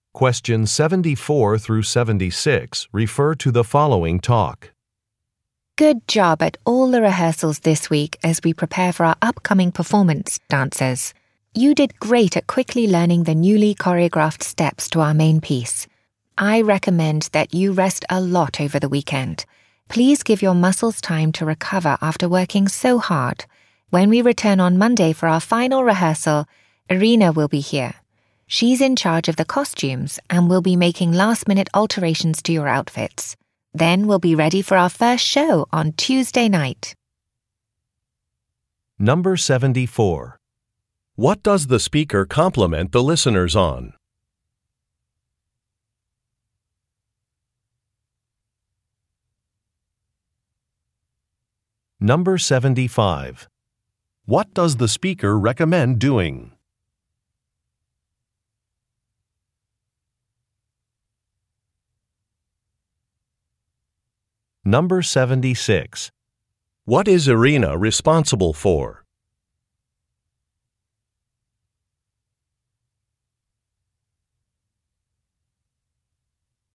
Questions 74 through 76 refer to the following talk. Good job at all the rehearsals this week as we prepare for our upcoming performance, dancers. You did great at quickly learning the newly choreographed steps to our main piece. I recommend that you rest a lot over the weekend. Please give your muscles time to recover after working so hard. When we return on Monday for our final rehearsal, Irina will be here. She's in charge of the costumes and will be making last-minute alterations to your outfits. Then we'll be ready for our first show on Tuesday night. Number 74. What does the speaker compliment the listeners on? Number 75. What does the speaker recommend doing? Number 76. What is Irina responsible for?